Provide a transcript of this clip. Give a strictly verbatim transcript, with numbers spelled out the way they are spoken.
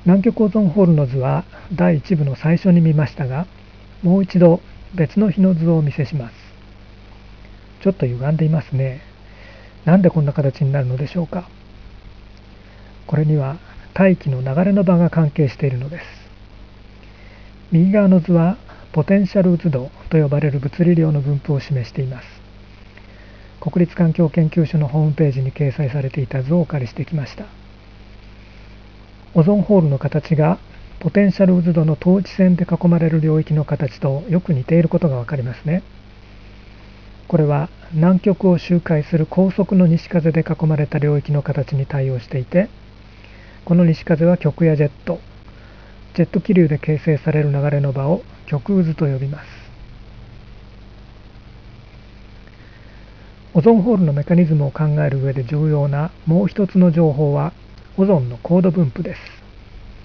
南極オゾンホールの図はだいいち部の最初に見ましたが、もう一度別の日の図をお見せします。ちょっと歪んでいますね。なんでこんな形になるのでしょうか。これには大気の流れの場が関係しているのです。右側の図はポテンシャル渦度と呼ばれる物理量の分布を示しています。国立環境研究所のホームページに掲載されていた図をお借りしてきました。オゾンホールの形がポテンシャル渦度の等値線で囲まれる領域の形とよく似ていることがわかりますね。これは南極を周回する高速の西風で囲まれた領域の形に対応していて、この西風は極やジェット、ジェット気流で形成される流れの場を極渦と呼びます。オゾンホールのメカニズムを考える上で重要なもう一つの情報はオゾンの高度分布です。